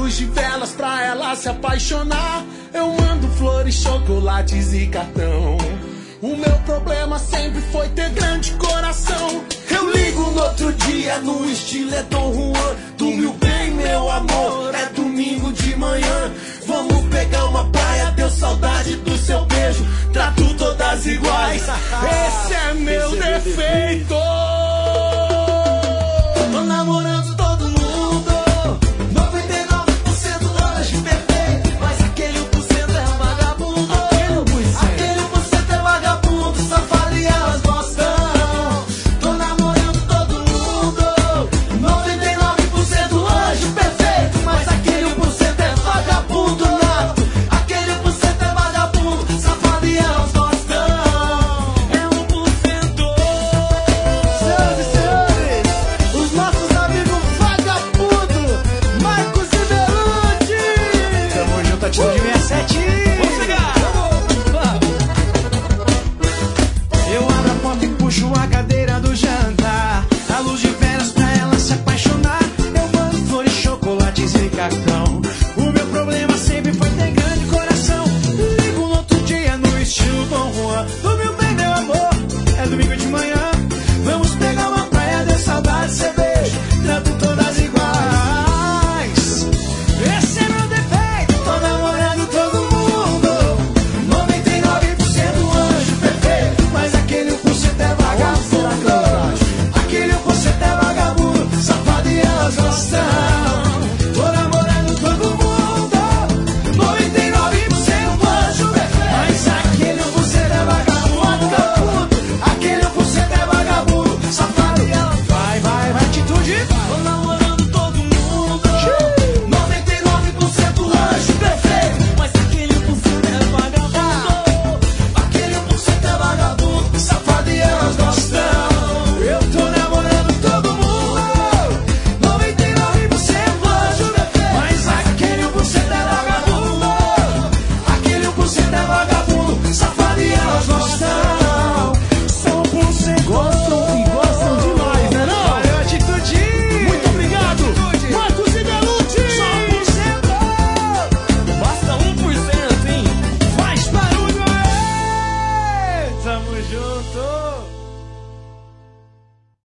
luz de velas pra ela se apaixonar. Eu mando flores, chocolates e cartão. O meu problema sempre foi ter grande coração. Eu ligo no outro dia no estilo é Dom Juan. Dormiu bem, meu amor, é domingo de manhã. Vamos pegar